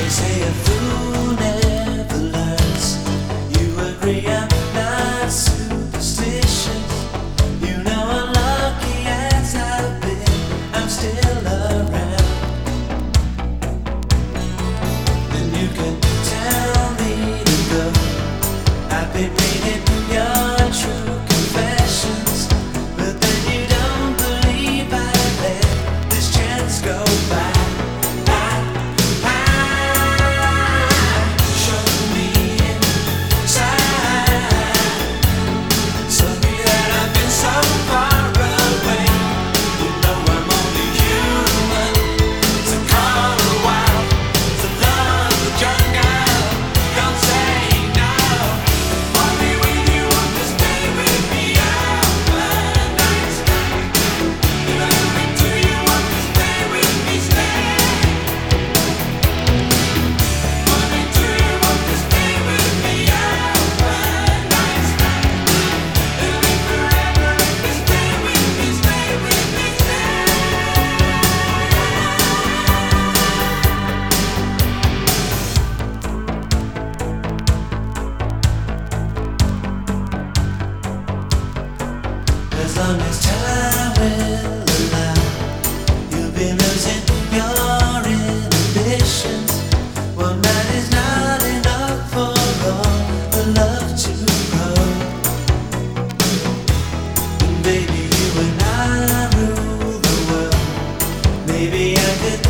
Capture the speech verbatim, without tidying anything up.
say a fool never learns. You agree I'm not superstitious. You know I'm lucky as I've been, I'm still around. Then you can tell me to go. I've been reading your true confessions, but then you don't believe I let this chance go by. As long as time will allow, you'll be losing your inhibitions. One night is not enough for all the love to grow. And baby, you and I rule the world. Maybe I could